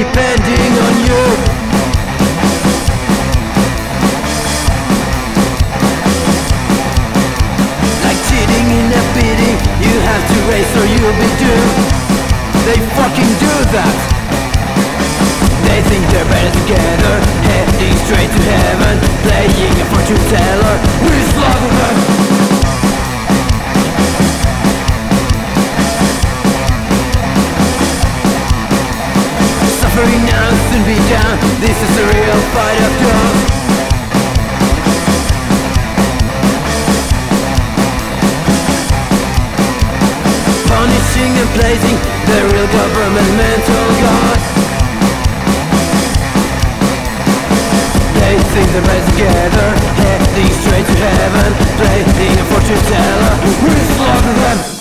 depending on you. Like cheating in a bidding, you have to race or you'll be doomed. They fucking do that. They think they're better together, heading straight to heaven, playing a fortune teller. We slaughter them. Suffering now, soon be down. This is the real fight of dogs. Punishing and placing the real governmental god. They think they're better together, heading straight to heaven, playing a fortune teller. We slaughter them.